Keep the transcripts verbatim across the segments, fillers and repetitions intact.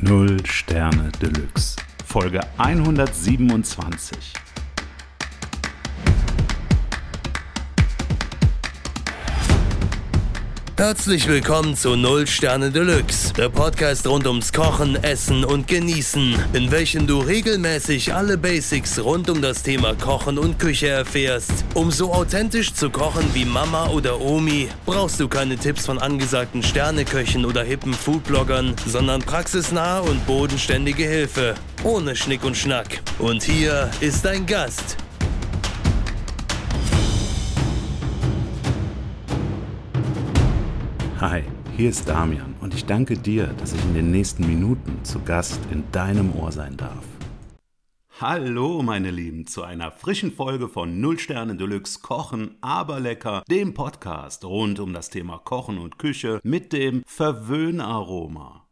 Null Sterne Deluxe, Folge hundertsiebenundzwanzig. Herzlich willkommen zu Null Sterne Deluxe, der Podcast rund ums Kochen, Essen und Genießen, in welchem du regelmäßig alle Basics rund um das Thema Kochen und Küche erfährst. Um so authentisch zu kochen wie Mama oder Omi, brauchst du keine Tipps von angesagten Sterneköchen oder hippen Foodbloggern, sondern praxisnahe und bodenständige Hilfe, ohne Schnick und Schnack. Und hier ist dein Gast. Hi, hier ist Damian und ich danke dir, dass ich in den nächsten Minuten zu Gast in deinem Ohr sein darf. Hallo meine Lieben, zu einer frischen Folge von Null Sterne Deluxe Kochen, aber lecker, dem Podcast rund um das Thema Kochen und Küche mit dem Verwöhnaroma.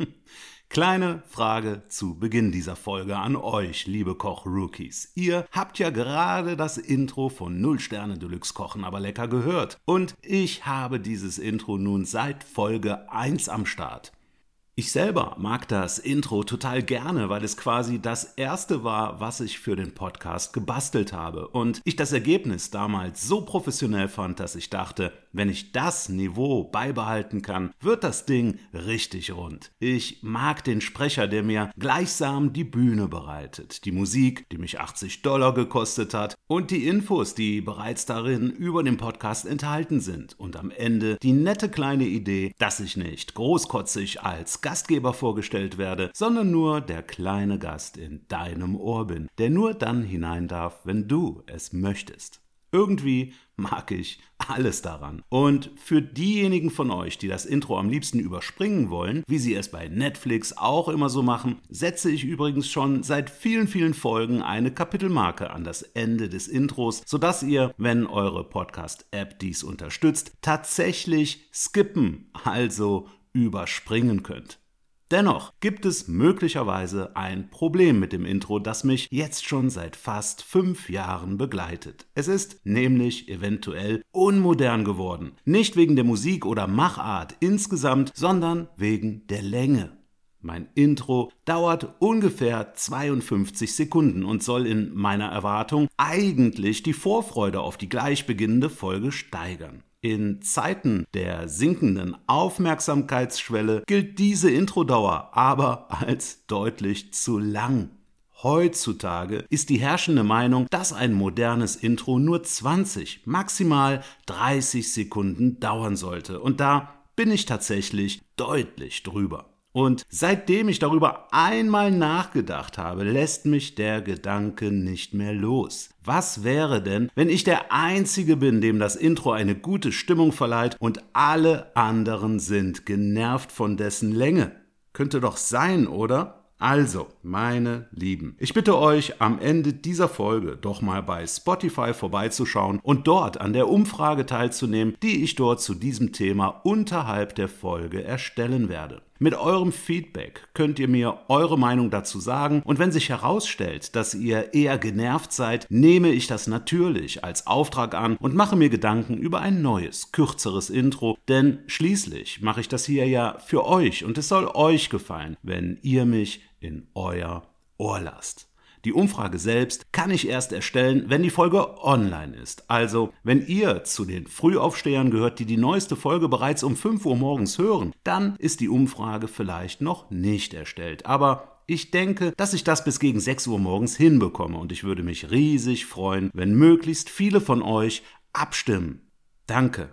Kleine Frage zu Beginn dieser Folge an euch, liebe Koch-Rookies. Ihr habt ja gerade das Intro von Null Sterne Deluxe Kochen, aber lecker gehört. Und ich habe dieses Intro nun seit Folge eins am Start. Ich selber mag das Intro total gerne, weil es quasi das erste war, was ich für den Podcast gebastelt habe. Und ich das Ergebnis damals so professionell fand, dass ich dachte, wenn ich das Niveau beibehalten kann, wird das Ding richtig rund. Ich mag den Sprecher, der mir gleichsam die Bühne bereitet, die Musik, die mich achtzig Dollar gekostet hat und die Infos, die bereits darin über den Podcast enthalten sind. Und am Ende die nette kleine Idee, dass ich nicht großkotzig als Gastgeber vorgestellt werde, sondern nur der kleine Gast in deinem Ohr bin, der nur dann hinein darf, wenn du es möchtest. Irgendwie mag ich alles daran. Und für diejenigen von euch, die das Intro am liebsten überspringen wollen, wie sie es bei Netflix auch immer so machen, setze ich übrigens schon seit vielen, vielen Folgen eine Kapitelmarke an das Ende des Intros, sodass ihr, wenn eure Podcast-App dies unterstützt, tatsächlich skippen, also überspringen könnt. Dennoch gibt es möglicherweise ein Problem mit dem Intro, das mich jetzt schon seit fast fünf Jahren begleitet. Es ist nämlich eventuell unmodern geworden. Nicht wegen der Musik oder Machart insgesamt, sondern wegen der Länge. Mein Intro dauert ungefähr zweiundfünfzig Sekunden und soll in meiner Erwartung eigentlich die Vorfreude auf die gleich beginnende Folge steigern. In Zeiten der sinkenden Aufmerksamkeitsschwelle gilt diese Introdauer aber als deutlich zu lang. Heutzutage ist die herrschende Meinung, dass ein modernes Intro nur zwanzig, maximal dreißig Sekunden dauern sollte. Und da bin ich tatsächlich deutlich drüber. Und seitdem ich darüber einmal nachgedacht habe, lässt mich der Gedanke nicht mehr los. Was wäre denn, wenn ich der Einzige bin, dem das Intro eine gute Stimmung verleiht und alle anderen sind genervt von dessen Länge? Könnte doch sein, oder? Also, meine Lieben, ich bitte euch, am Ende dieser Folge doch mal bei Spotify vorbeizuschauen und dort an der Umfrage teilzunehmen, die ich dort zu diesem Thema unterhalb der Folge erstellen werde. Mit eurem Feedback könnt ihr mir eure Meinung dazu sagen und wenn sich herausstellt, dass ihr eher genervt seid, nehme ich das natürlich als Auftrag an und mache mir Gedanken über ein neues, kürzeres Intro, denn schließlich mache ich das hier ja für euch und es soll euch gefallen, wenn ihr mich in euer Ohr lasst. Die Umfrage selbst kann ich erst erstellen, wenn die Folge online ist. Also, wenn ihr zu den Frühaufstehern gehört, die die neueste Folge bereits um fünf Uhr morgens hören, dann ist die Umfrage vielleicht noch nicht erstellt. Aber ich denke, dass ich das bis gegen sechs Uhr morgens hinbekomme und ich würde mich riesig freuen, wenn möglichst viele von euch abstimmen. Danke.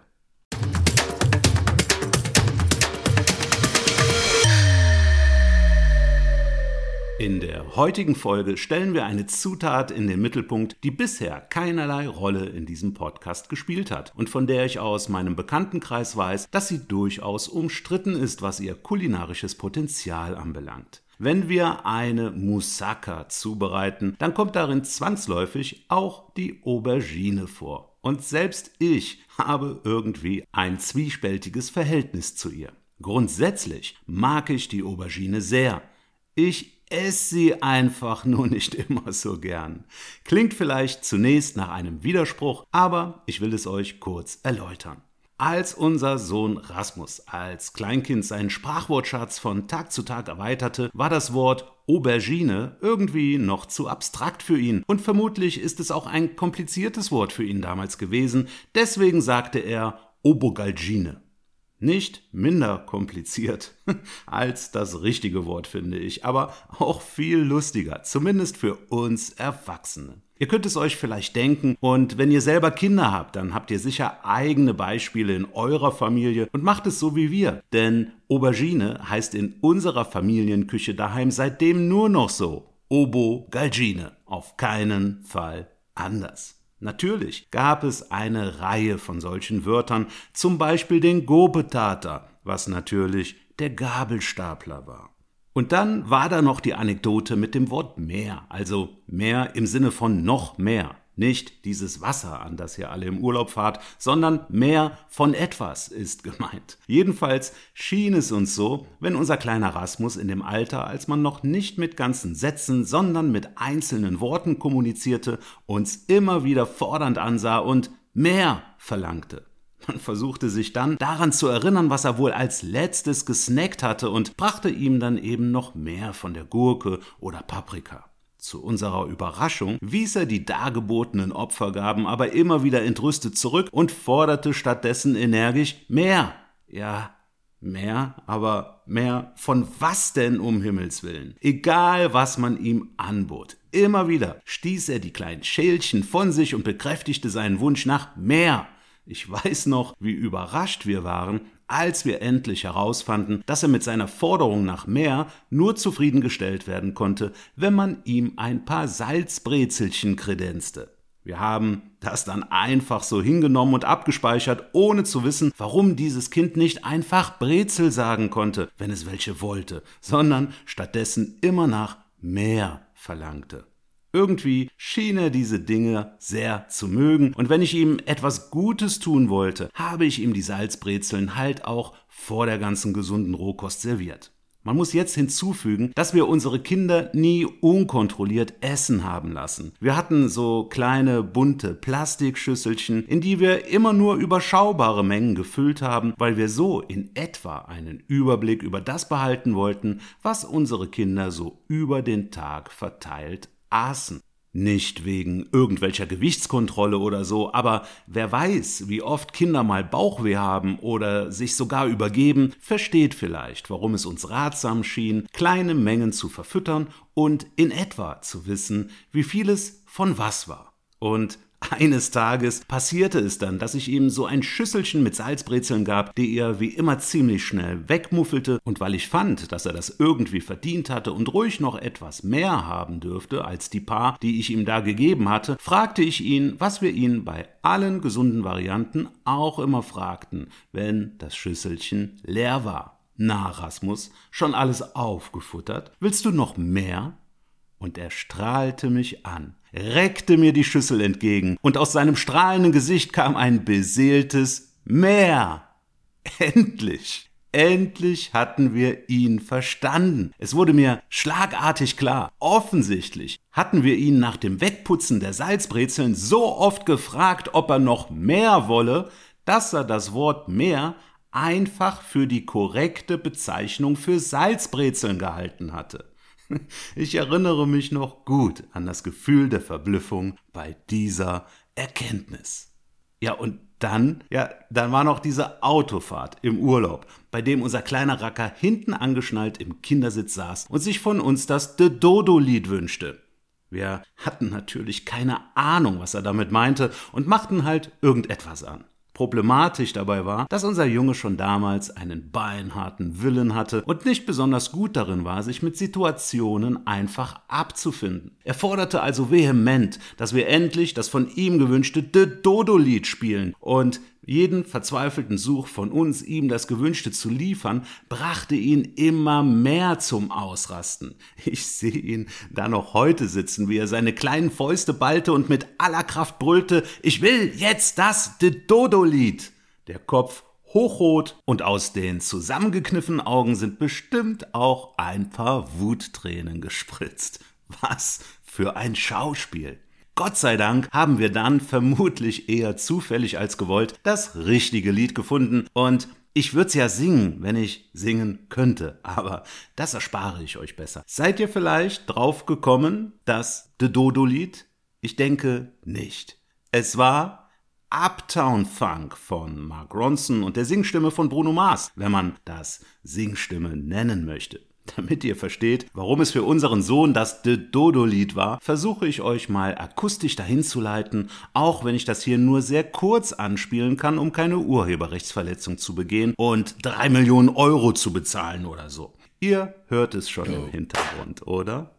In der heutigen Folge stellen wir eine Zutat in den Mittelpunkt, die bisher keinerlei Rolle in diesem Podcast gespielt hat und von der ich aus meinem Bekanntenkreis weiß, dass sie durchaus umstritten ist, was ihr kulinarisches Potenzial anbelangt. Wenn wir eine Moussaka zubereiten, dann kommt darin zwangsläufig auch die Aubergine vor. Und selbst ich habe irgendwie ein zwiespältiges Verhältnis zu ihr. Grundsätzlich mag ich die Aubergine sehr. Ich esse sie einfach nur nicht immer so gern. Klingt vielleicht zunächst nach einem Widerspruch, aber ich will es euch kurz erläutern. Als unser Sohn Rasmus als Kleinkind seinen Sprachwortschatz von Tag zu Tag erweiterte, war das Wort Aubergine irgendwie noch zu abstrakt für ihn. Und vermutlich ist es auch ein kompliziertes Wort für ihn damals gewesen. Deswegen sagte er Aubergine. Nicht minder kompliziert als das richtige Wort, finde ich, aber auch viel lustiger, zumindest für uns Erwachsene. Ihr könnt es euch vielleicht denken, und wenn ihr selber Kinder habt, dann habt ihr sicher eigene Beispiele in eurer Familie und macht es so wie wir. Denn Aubergine heißt in unserer Familienküche daheim seitdem nur noch so. Aubergine, auf keinen Fall anders. Natürlich gab es eine Reihe von solchen Wörtern, zum Beispiel den Gobetater, was natürlich der Gabelstapler war. Und dann war da noch die Anekdote mit dem Wort mehr, also mehr im Sinne von noch mehr. Nicht dieses Wasser, an das ihr alle im Urlaub fahrt, sondern mehr von etwas ist gemeint. Jedenfalls schien es uns so, wenn unser kleiner Rasmus in dem Alter, als man noch nicht mit ganzen Sätzen, sondern mit einzelnen Worten kommunizierte, uns immer wieder fordernd ansah und mehr verlangte. Man versuchte sich dann daran zu erinnern, was er wohl als letztes gesnackt hatte, und brachte ihm dann eben noch mehr von der Gurke oder Paprika. Zu unserer Überraschung wies er die dargebotenen Opfergaben aber immer wieder entrüstet zurück und forderte stattdessen energisch mehr. Ja, mehr, aber mehr von was denn um Himmels Willen? Egal, was man ihm anbot. Immer wieder stieß er die kleinen Schälchen von sich und bekräftigte seinen Wunsch nach mehr. Ich weiß noch, wie überrascht wir waren, als wir endlich herausfanden, dass er mit seiner Forderung nach mehr nur zufriedengestellt werden konnte, wenn man ihm ein paar Salzbrezelchen kredenzte. Wir haben das dann einfach so hingenommen und abgespeichert, ohne zu wissen, warum dieses Kind nicht einfach Brezel sagen konnte, wenn es welche wollte, sondern stattdessen immer nach mehr verlangte. Irgendwie schien er diese Dinge sehr zu mögen, und wenn ich ihm etwas Gutes tun wollte, habe ich ihm die Salzbrezeln halt auch vor der ganzen gesunden Rohkost serviert. Man muss jetzt hinzufügen, dass wir unsere Kinder nie unkontrolliert essen haben lassen. Wir hatten so kleine bunte Plastikschüsselchen, in die wir immer nur überschaubare Mengen gefüllt haben, weil wir so in etwa einen Überblick über das behalten wollten, was unsere Kinder so über den Tag verteilt aßen. Nicht wegen irgendwelcher Gewichtskontrolle oder so, aber wer weiß, wie oft Kinder mal Bauchweh haben oder sich sogar übergeben, versteht vielleicht, warum es uns ratsam schien, kleine Mengen zu verfüttern und in etwa zu wissen, wie viel es von was war. Und eines Tages passierte es dann, dass ich ihm so ein Schüsselchen mit Salzbrezeln gab, die er wie immer ziemlich schnell wegmuffelte, und weil ich fand, dass er das irgendwie verdient hatte und ruhig noch etwas mehr haben dürfte als die paar, die ich ihm da gegeben hatte, fragte ich ihn, was wir ihn bei allen gesunden Varianten auch immer fragten, wenn das Schüsselchen leer war. Na, Rasmus, schon alles aufgefuttert? Willst du noch mehr? Und er strahlte mich an, reckte mir die Schüssel entgegen, und aus seinem strahlenden Gesicht kam ein beseeltes Mehr. Endlich, endlich hatten wir ihn verstanden. Es wurde mir schlagartig klar, offensichtlich hatten wir ihn nach dem Wegputzen der Salzbrezeln so oft gefragt, ob er noch mehr wolle, dass er das Wort mehr einfach für die korrekte Bezeichnung für Salzbrezeln gehalten hatte. Ich erinnere mich noch gut an das Gefühl der Verblüffung bei dieser Erkenntnis. Ja, und dann, ja, dann war noch diese Autofahrt im Urlaub, bei dem unser kleiner Racker hinten angeschnallt im Kindersitz saß und sich von uns das De Dodo-Lied wünschte. Wir hatten natürlich keine Ahnung, was er damit meinte, und machten halt irgendetwas an. Problematisch dabei war, dass unser Junge schon damals einen beinharten Willen hatte und nicht besonders gut darin war, sich mit Situationen einfach abzufinden. Er forderte also vehement, dass wir endlich das von ihm gewünschte De Dodo-Lied spielen, und jeden verzweifelten Such von uns, ihm das Gewünschte zu liefern, brachte ihn immer mehr zum Ausrasten. Ich sehe ihn da noch heute sitzen, wie er seine kleinen Fäuste ballte und mit aller Kraft brüllte: Ich will jetzt das De Dodo-Lied! Der Kopf hochrot, und aus den zusammengekniffenen Augen sind bestimmt auch ein paar Wuttränen gespritzt. Was für ein Schauspiel! Gott sei Dank haben wir dann vermutlich eher zufällig als gewollt das richtige Lied gefunden und ich würde es ja singen, wenn ich singen könnte, aber das erspare ich euch besser. Seid ihr vielleicht drauf gekommen, das De Dodo-Lied? Ich denke nicht. Es war Uptown Funk von Mark Ronson und der Singstimme von Bruno Mars, wenn man das Singstimme nennen möchte. Damit ihr versteht, warum es für unseren Sohn das De Dodo-Lied war, versuche ich euch mal akustisch dahin zu leiten, auch wenn ich das hier nur sehr kurz anspielen kann, um keine Urheberrechtsverletzung zu begehen und drei Millionen Euro zu bezahlen oder so. Ihr hört es schon im Hintergrund, oder?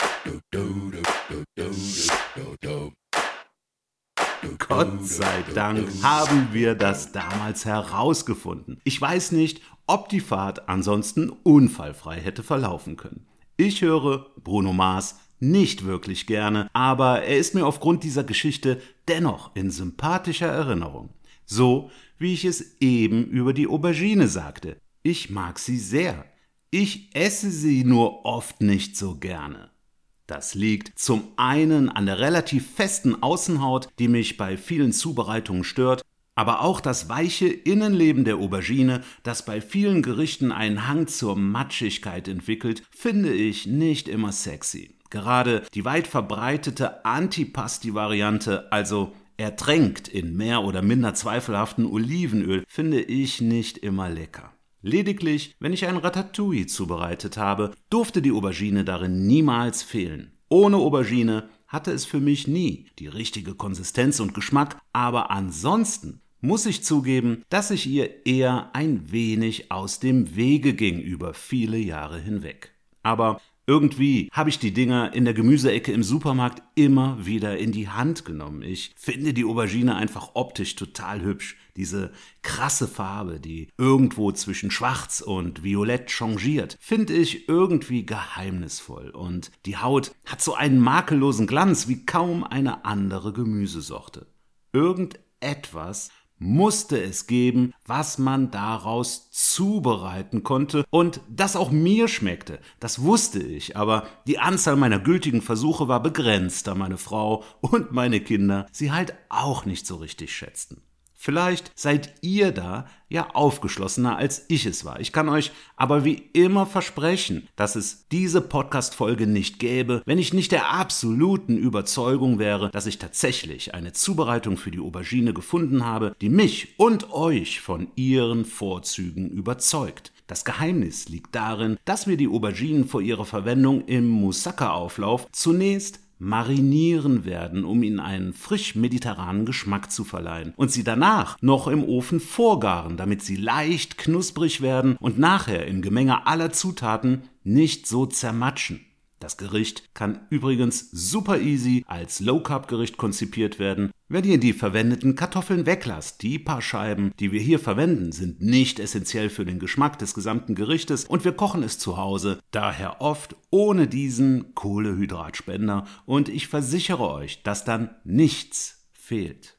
Gott sei Dank haben wir das damals herausgefunden. Ich weiß nicht, ob die Fahrt ansonsten unfallfrei hätte verlaufen können. Ich höre Bruno Mars nicht wirklich gerne, aber er ist mir aufgrund dieser Geschichte dennoch in sympathischer Erinnerung. So, wie ich es eben über die Aubergine sagte. Ich mag sie sehr. Ich esse sie nur oft nicht so gerne. Das liegt zum einen an der relativ festen Außenhaut, die mich bei vielen Zubereitungen stört, aber auch das weiche Innenleben der Aubergine, das bei vielen Gerichten einen Hang zur Matschigkeit entwickelt, finde ich nicht immer sexy. Gerade die weit verbreitete Antipasti-Variante, also ertränkt in mehr oder minder zweifelhaften Olivenöl, finde ich nicht immer lecker. Lediglich, wenn ich ein Ratatouille zubereitet habe, durfte die Aubergine darin niemals fehlen. Ohne Aubergine hatte es für mich nie die richtige Konsistenz und Geschmack, aber ansonsten muss ich zugeben, dass ich ihr eher ein wenig aus dem Wege ging über viele Jahre hinweg. Aber irgendwie habe ich die Dinger in der Gemüseecke im Supermarkt immer wieder in die Hand genommen. Ich finde die Aubergine einfach optisch total hübsch. Diese krasse Farbe, die irgendwo zwischen Schwarz und Violett changiert, finde ich irgendwie geheimnisvoll. Und die Haut hat so einen makellosen Glanz wie kaum eine andere Gemüsesorte. Irgendetwas musste es geben, was man daraus zubereiten konnte und das auch mir schmeckte. Das wusste ich, aber die Anzahl meiner gültigen Versuche war begrenzt, da meine Frau und meine Kinder sie halt auch nicht so richtig schätzten. Vielleicht seid ihr da ja aufgeschlossener, als ich es war. Ich kann euch aber wie immer versprechen, dass es diese Podcast-Folge nicht gäbe, wenn ich nicht der absoluten Überzeugung wäre, dass ich tatsächlich eine Zubereitung für die Aubergine gefunden habe, die mich und euch von ihren Vorzügen überzeugt. Das Geheimnis liegt darin, dass wir die Auberginen vor ihrer Verwendung im Moussaka-Auflauf zunächst marinieren werden, um ihnen einen frisch-mediterranen Geschmack zu verleihen und sie danach noch im Ofen vorgaren, damit sie leicht knusprig werden und nachher im Gemenge aller Zutaten nicht so zermatschen. Das Gericht kann übrigens super easy als Low-Carb-Gericht konzipiert werden, wenn ihr die verwendeten Kartoffeln weglasst. Die paar Scheiben, die wir hier verwenden, sind nicht essentiell für den Geschmack des gesamten Gerichtes und wir kochen es zu Hause, daher oft ohne diesen Kohlehydratspender und ich versichere euch, dass dann nichts fehlt.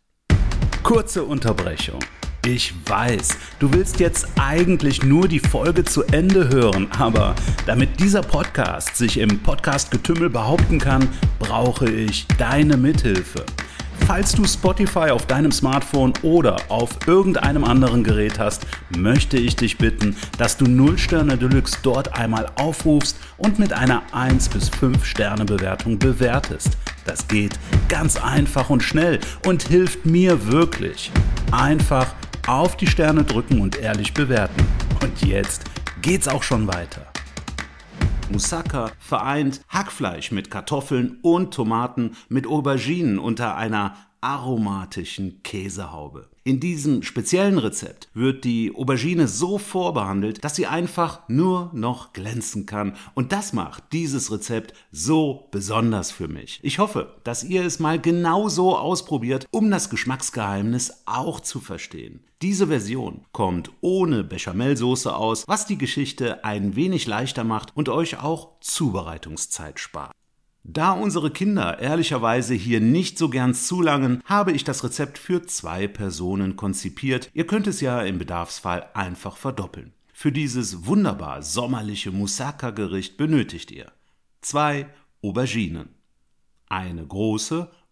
Kurze Unterbrechung. Ich weiß, du willst jetzt eigentlich nur die Folge zu Ende hören, aber damit dieser Podcast sich im Podcast-Getümmel behaupten kann, brauche ich deine Mithilfe. Falls du Spotify auf deinem Smartphone oder auf irgendeinem anderen Gerät hast, möchte ich dich bitten, dass du null Sterne Deluxe dort einmal aufrufst und mit einer eins bis fünf Sterne Bewertung bewertest. Das geht ganz einfach und schnell und hilft mir wirklich. Einfach auf die Sterne drücken und ehrlich bewerten. Und jetzt geht's auch schon weiter. Moussaka vereint Hackfleisch mit Kartoffeln und Tomaten mit Auberginen unter einer aromatischen Käsehaube. In diesem speziellen Rezept wird die Aubergine so vorbehandelt, dass sie einfach nur noch glänzen kann. Und das macht dieses Rezept so besonders für mich. Ich hoffe, dass ihr es mal genauso ausprobiert, um das Geschmacksgeheimnis auch zu verstehen. Diese Version kommt ohne Bechamelsoße aus, was die Geschichte ein wenig leichter macht und euch auch Zubereitungszeit spart. Da unsere Kinder ehrlicherweise hier nicht so gern zulangen, habe ich das Rezept für zwei Personen konzipiert. Ihr könnt es ja im Bedarfsfall einfach verdoppeln. Für dieses wunderbar sommerliche Moussaka-Gericht benötigt ihr zwei Auberginen, eine große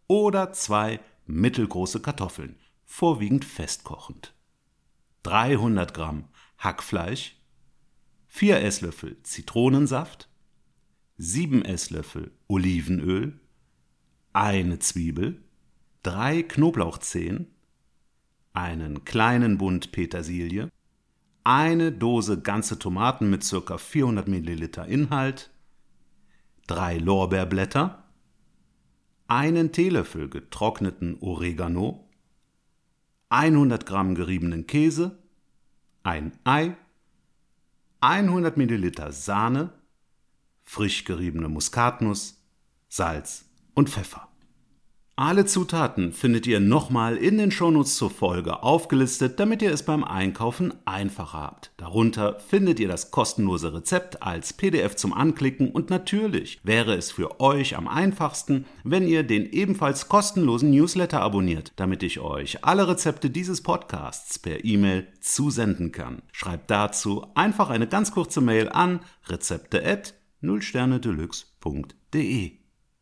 oder zwei mittelgroße Kartoffeln, vorwiegend festkochend. dreihundert Gramm Hackfleisch, vier Esslöffel Zitronensaft, sieben Esslöffel Olivenöl, eine Zwiebel, drei Knoblauchzehen, einen kleinen Bund Petersilie, eine Dose ganze Tomaten mit ca. vierhundert Milliliter Inhalt, drei Lorbeerblätter, einen Teelöffel getrockneten Oregano, hundert Gramm geriebenen Käse, ein Ei, hundert Milliliter Sahne, frisch geriebene Muskatnuss, Salz und Pfeffer. Alle Zutaten findet ihr nochmal in den Shownotes zur Folge aufgelistet, damit ihr es beim Einkaufen einfacher habt. Darunter findet ihr das kostenlose Rezept als P D F zum Anklicken und natürlich wäre es für euch am einfachsten, wenn ihr den ebenfalls kostenlosen Newsletter abonniert, damit ich euch alle Rezepte dieses Podcasts per E-Mail zusenden kann. Schreibt dazu einfach eine ganz kurze Mail an rezepte at null sterne deluxe punkt de.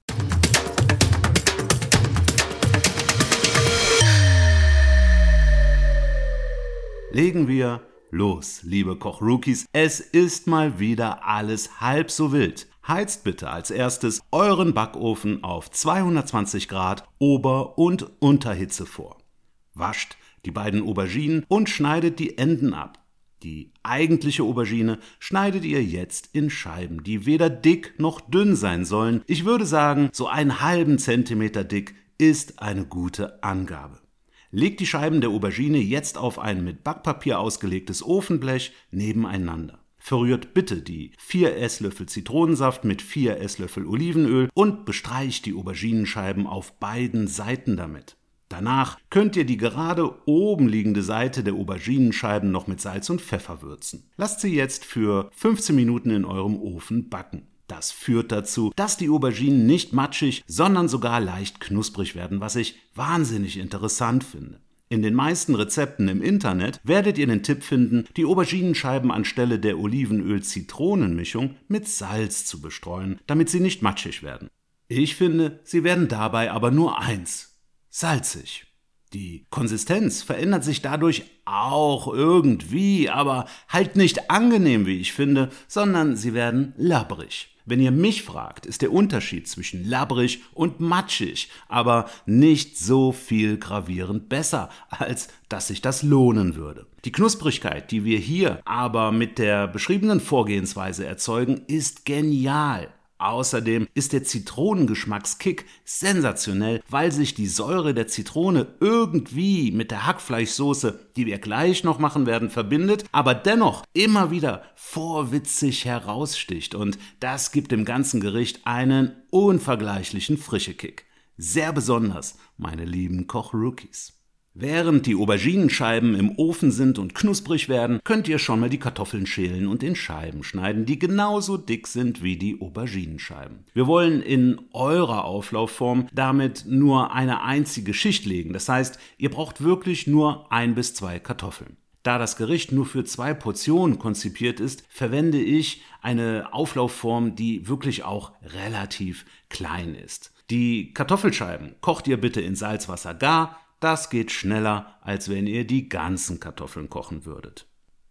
Legen wir los, liebe Koch-Rookies. Es ist mal wieder alles halb so wild. Heizt bitte als erstes euren Backofen auf zweihundertzwanzig Grad Ober- und Unterhitze vor. Wascht die beiden Auberginen und schneidet die Enden ab. Die eigentliche Aubergine schneidet ihr jetzt in Scheiben, die weder dick noch dünn sein sollen. Ich würde sagen, so einen halben Zentimeter dick ist eine gute Angabe. Legt die Scheiben der Aubergine jetzt auf ein mit Backpapier ausgelegtes Ofenblech nebeneinander. Verrührt bitte die vier Esslöffel Zitronensaft mit vier Esslöffel Olivenöl und bestreicht die Auberginenscheiben auf beiden Seiten damit. Danach könnt ihr die gerade oben liegende Seite der Auberginenscheiben noch mit Salz und Pfeffer würzen. Lasst sie jetzt für fünfzehn Minuten in eurem Ofen backen. Das führt dazu, dass die Auberginen nicht matschig, sondern sogar leicht knusprig werden, was ich wahnsinnig interessant finde. In den meisten Rezepten im Internet werdet ihr den Tipp finden, die Auberginenscheiben anstelle der Olivenöl-Zitronen-Mischung mit Salz zu bestreuen, damit sie nicht matschig werden. Ich finde, sie werden dabei aber nur eins: salzig. Die Konsistenz verändert sich dadurch auch irgendwie, aber halt nicht angenehm, wie ich finde, sondern sie werden labbrig. Wenn ihr mich fragt, ist der Unterschied zwischen labbrig und matschig, aber nicht so viel gravierend besser, als dass sich das lohnen würde. Die Knusprigkeit, die wir hier aber mit der beschriebenen Vorgehensweise erzeugen, ist genial. Außerdem ist der Zitronengeschmackskick sensationell, weil sich die Säure der Zitrone irgendwie mit der Hackfleischsoße, die wir gleich noch machen werden, verbindet, aber dennoch immer wieder vorwitzig heraussticht und das gibt dem ganzen Gericht einen unvergleichlichen Frischekick. Sehr besonders, meine lieben Koch-Rookies. Während die Auberginenscheiben im Ofen sind und knusprig werden, könnt ihr schon mal die Kartoffeln schälen und in Scheiben schneiden, die genauso dick sind wie die Auberginenscheiben. Wir wollen in eurer Auflaufform damit nur eine einzige Schicht legen. Das heißt, ihr braucht wirklich nur ein bis zwei Kartoffeln. Da das Gericht nur für zwei Portionen konzipiert ist, verwende ich eine Auflaufform, die wirklich auch relativ klein ist. Die Kartoffelscheiben kocht ihr bitte in Salzwasser gar. Das geht schneller, als wenn ihr die ganzen Kartoffeln kochen würdet.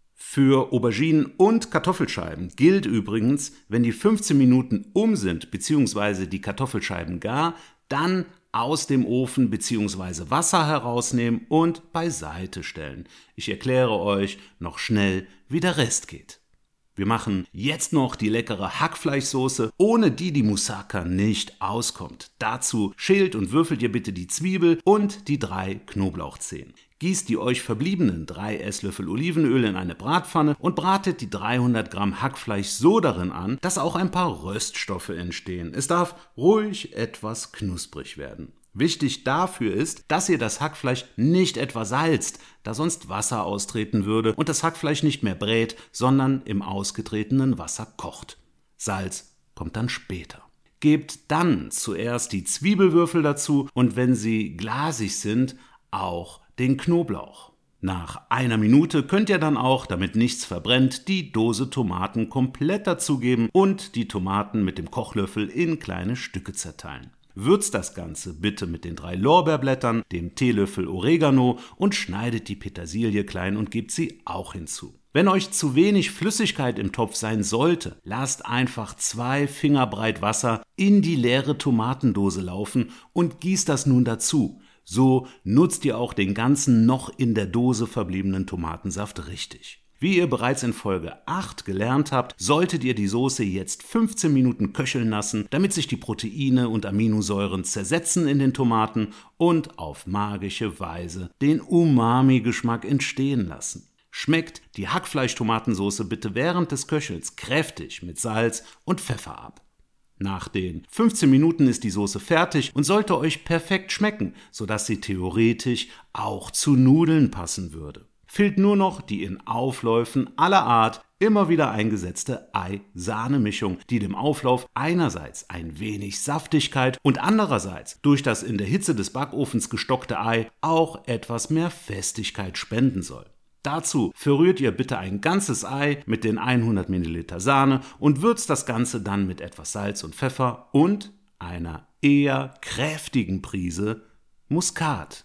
Für Auberginen und Kartoffelscheiben gilt übrigens, wenn die fünfzehn Minuten um sind bzw. die Kartoffelscheiben gar, dann aus dem Ofen bzw. Wasser herausnehmen und beiseite stellen. Ich erkläre euch noch schnell, wie der Rest geht. Wir machen jetzt noch die leckere Hackfleischsoße, ohne die die Moussaka nicht auskommt. Dazu schält und würfelt ihr bitte die Zwiebel und die drei Knoblauchzehen. Gießt die euch verbliebenen drei Esslöffel Olivenöl in eine Bratpfanne und bratet die dreihundert Gramm Hackfleisch so darin an, dass auch ein paar Röststoffe entstehen. Es darf ruhig etwas knusprig werden. Wichtig dafür ist, dass ihr das Hackfleisch nicht etwa salzt, da sonst Wasser austreten würde und das Hackfleisch nicht mehr brät, sondern im ausgetretenen Wasser kocht. Salz kommt dann später. Gebt dann zuerst die Zwiebelwürfel dazu und wenn sie glasig sind, auch den Knoblauch. Nach einer Minute könnt ihr dann auch, damit nichts verbrennt, die Dose Tomaten komplett dazugeben und die Tomaten mit dem Kochlöffel in kleine Stücke zerteilen. Würzt das Ganze bitte mit den drei Lorbeerblättern, dem Teelöffel Oregano und schneidet die Petersilie klein und gebt sie auch hinzu. Wenn euch zu wenig Flüssigkeit im Topf sein sollte, lasst einfach zwei Finger breit Wasser in die leere Tomatendose laufen und gießt das nun dazu. So nutzt ihr auch den ganzen noch in der Dose verbliebenen Tomatensaft richtig. Wie ihr bereits in Folge acht gelernt habt, solltet ihr die Soße jetzt fünfzehn Minuten köcheln lassen, damit sich die Proteine und Aminosäuren zersetzen in den Tomaten und auf magische Weise den Umami-Geschmack entstehen lassen. Schmeckt die Hackfleisch-Tomatensoße bitte während des Köchelns kräftig mit Salz und Pfeffer ab. Nach den fünfzehn Minuten ist die Soße fertig und sollte euch perfekt schmecken, sodass sie theoretisch auch zu Nudeln passen würde. Fehlt nur noch die in Aufläufen aller Art immer wieder eingesetzte Ei-Sahne-Mischung, die dem Auflauf einerseits ein wenig Saftigkeit und andererseits durch das in der Hitze des Backofens gestockte Ei auch etwas mehr Festigkeit spenden soll. Dazu verrührt ihr bitte ein ganzes Ei mit den hundert Milliliter Sahne und würzt das Ganze dann mit etwas Salz und Pfeffer und einer eher kräftigen Prise Muskat.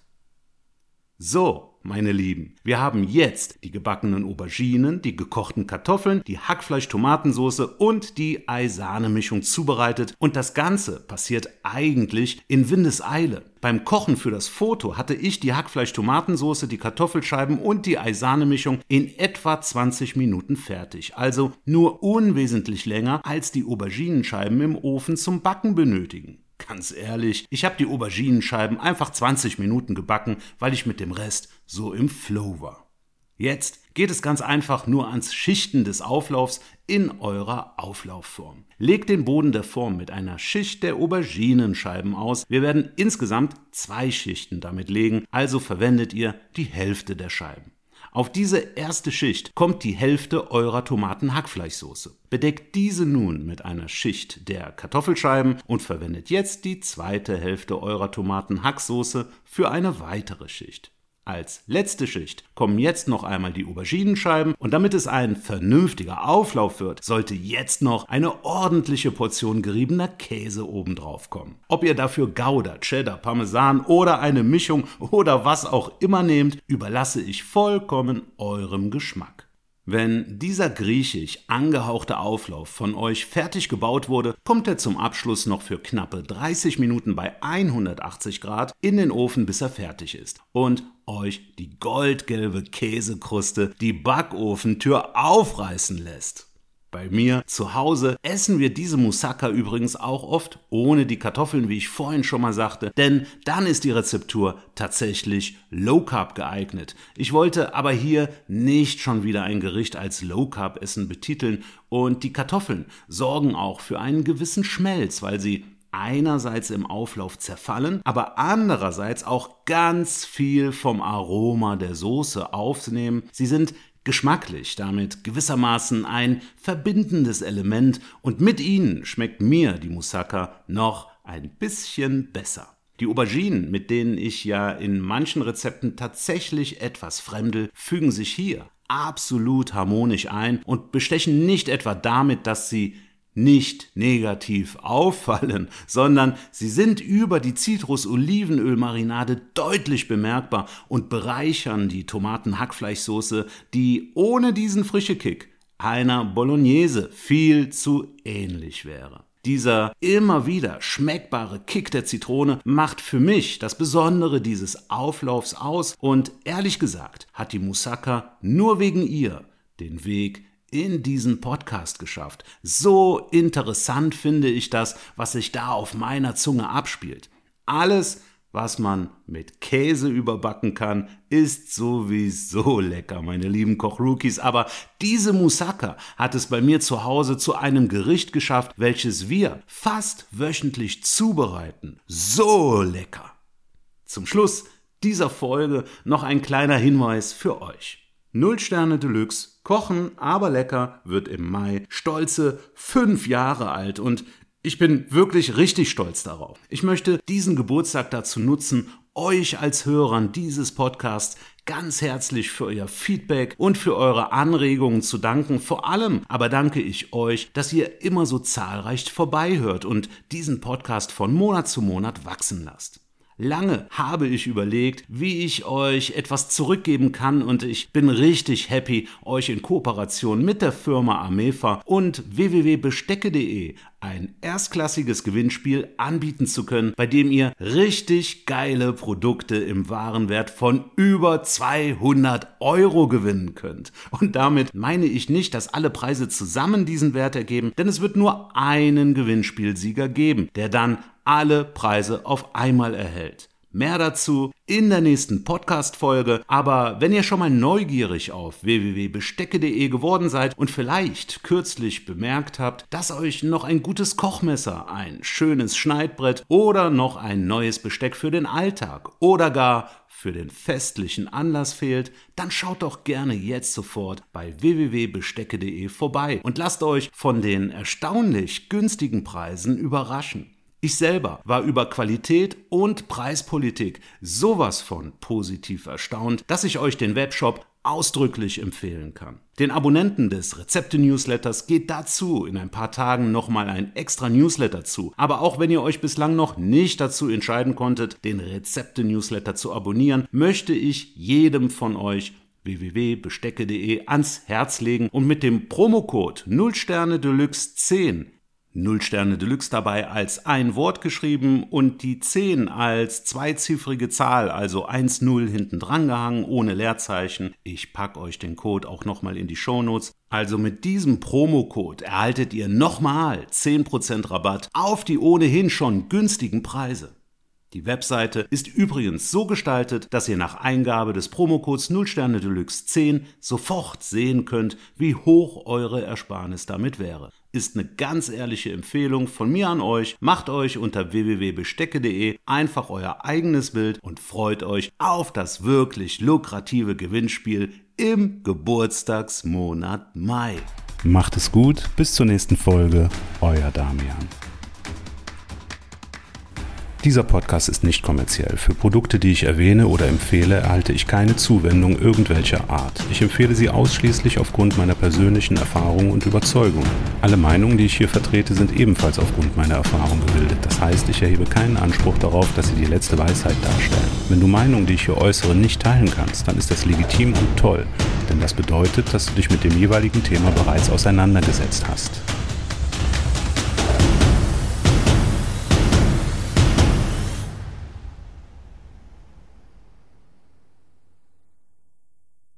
So, meine Lieben, wir haben jetzt die gebackenen Auberginen, die gekochten Kartoffeln, die Hackfleisch-Tomatensoße und die Ei-Sahne-Mischung zubereitet und das Ganze passiert eigentlich in Windeseile. Beim Kochen für das Foto hatte ich die Hackfleisch-Tomatensoße, die Kartoffelscheiben und die Ei-Sahne-Mischung in etwa zwanzig Minuten fertig, also nur unwesentlich länger als die Auberginenscheiben im Ofen zum Backen benötigen. Ganz ehrlich, ich habe die Auberginenscheiben einfach zwanzig Minuten gebacken, weil ich mit dem Rest so im Flow war. Jetzt geht es ganz einfach nur ans Schichten des Auflaufs in eurer Auflaufform. Legt den Boden der Form mit einer Schicht der Auberginenscheiben aus. Wir werden insgesamt zwei Schichten damit legen, also verwendet ihr die Hälfte der Scheiben. Auf diese erste Schicht kommt die Hälfte eurer Tomaten-Hackfleischsoße. Bedeckt diese nun mit einer Schicht der Kartoffelscheiben und verwendet jetzt die zweite Hälfte eurer Tomaten-Hacksoße für eine weitere Schicht. Als letzte Schicht kommen jetzt noch einmal die Auberginenscheiben und damit es ein vernünftiger Auflauf wird, sollte jetzt noch eine ordentliche Portion geriebener Käse obendrauf kommen. Ob ihr dafür Gouda, Cheddar, Parmesan oder eine Mischung oder was auch immer nehmt, überlasse ich vollkommen eurem Geschmack. Wenn dieser griechisch angehauchte Auflauf von euch fertig gebaut wurde, kommt er zum Abschluss noch für knappe dreißig Minuten bei hundertachtzig Grad in den Ofen, bis er fertig ist und euch die goldgelbe Käsekruste die Backofentür aufreißen lässt. Bei mir zu Hause essen wir diese Moussaka übrigens auch oft ohne die Kartoffeln, wie ich vorhin schon mal sagte, denn dann ist die Rezeptur tatsächlich Low Carb geeignet. Ich wollte aber hier nicht schon wieder ein Gericht als Low Carb Essen betiteln und die Kartoffeln sorgen auch für einen gewissen Schmelz, weil sie einerseits im Auflauf zerfallen, aber andererseits auch ganz viel vom Aroma der Soße aufnehmen. Sie sind geschmacklich damit gewissermaßen ein verbindendes Element und mit ihnen schmeckt mir die Moussaka noch ein bisschen besser. Die Auberginen, mit denen ich ja in manchen Rezepten tatsächlich etwas fremdel, fügen sich hier absolut harmonisch ein und bestechen nicht etwa damit, dass sie nicht negativ auffallen, sondern sie sind über die Zitrus-Olivenöl-Marinade deutlich bemerkbar und bereichern die Tomaten-Hackfleischsoße, die ohne diesen Frischekick einer Bolognese viel zu ähnlich wäre. Dieser immer wieder schmeckbare Kick der Zitrone macht für mich das Besondere dieses Auflaufs aus und ehrlich gesagt hat die Moussaka nur wegen ihr den Weg in diesen Podcast geschafft. So interessant finde ich das, was sich da auf meiner Zunge abspielt. Alles, was man mit Käse überbacken kann, ist sowieso lecker, meine lieben Kochrookies. Aber diese Moussaka hat es bei mir zu Hause zu einem Gericht geschafft, welches wir fast wöchentlich zubereiten. So lecker! Zum Schluss dieser Folge noch ein kleiner Hinweis für euch. Null Sterne Deluxe, kochen, aber lecker, wird im Mai stolze fünf Jahre alt und ich bin wirklich richtig stolz darauf. Ich möchte diesen Geburtstag dazu nutzen, euch als Hörern dieses Podcasts ganz herzlich für euer Feedback und für eure Anregungen zu danken. Vor allem aber danke ich euch, dass ihr immer so zahlreich vorbeihört und diesen Podcast von Monat zu Monat wachsen lasst. Lange habe ich überlegt, wie ich euch etwas zurückgeben kann und ich bin richtig happy, euch in Kooperation mit der Firma Amefa und w w w punkt bestecke punkt de ein erstklassiges Gewinnspiel anbieten zu können, bei dem ihr richtig geile Produkte im Warenwert von über zweihundert Euro gewinnen könnt. Und damit meine ich nicht, dass alle Preise zusammen diesen Wert ergeben, denn es wird nur einen Gewinnspielsieger geben, der dann alle Preise auf einmal erhält. Mehr dazu in der nächsten Podcast-Folge, aber wenn ihr schon mal neugierig auf w w w punkt bestecke punkt de geworden seid und vielleicht kürzlich bemerkt habt, dass euch noch ein gutes Kochmesser, ein schönes Schneidbrett oder noch ein neues Besteck für den Alltag oder gar für den festlichen Anlass fehlt, dann schaut doch gerne jetzt sofort bei w w w punkt bestecke punkt de vorbei und lasst euch von den erstaunlich günstigen Preisen überraschen. Ich selber war über Qualität und Preispolitik sowas von positiv erstaunt, dass ich euch den Webshop ausdrücklich empfehlen kann. Den Abonnenten des Rezepte-Newsletters geht dazu in ein paar Tagen nochmal ein extra Newsletter zu. Aber auch wenn ihr euch bislang noch nicht dazu entscheiden konntet, den Rezepte-Newsletter zu abonnieren, möchte ich jedem von euch w w w punkt bestecke punkt de ans Herz legen und mit dem Promocode null Sterne Deluxe zehn null Sterne Deluxe dabei als ein Wort geschrieben und die zehn als zweiziffrige Zahl, also eins null hinten dran gehangen, ohne Leerzeichen. Ich packe euch den Code auch nochmal in die Shownotes. Also mit diesem Promocode erhaltet ihr nochmal zehn Prozent Rabatt auf die ohnehin schon günstigen Preise. Die Webseite ist übrigens so gestaltet, dass ihr nach Eingabe des Promocodes null Sterne Deluxe zehn sofort sehen könnt, wie hoch eure Ersparnis damit wäre. Ist eine ganz ehrliche Empfehlung von mir an euch. Macht euch unter w w w punkt bestecke punkt de einfach euer eigenes Bild und freut euch auf das wirklich lukrative Gewinnspiel im Geburtstagsmonat Mai. Macht es gut, bis zur nächsten Folge, euer Damian. Dieser Podcast ist nicht kommerziell. Für Produkte, die ich erwähne oder empfehle, erhalte ich keine Zuwendung irgendwelcher Art. Ich empfehle sie ausschließlich aufgrund meiner persönlichen Erfahrung und Überzeugung. Alle Meinungen, die ich hier vertrete, sind ebenfalls aufgrund meiner Erfahrung gebildet. Das heißt, ich erhebe keinen Anspruch darauf, dass sie die letzte Weisheit darstellen. Wenn du Meinungen, die ich hier äußere, nicht teilen kannst, dann ist das legitim und toll. Denn das bedeutet, dass du dich mit dem jeweiligen Thema bereits auseinandergesetzt hast.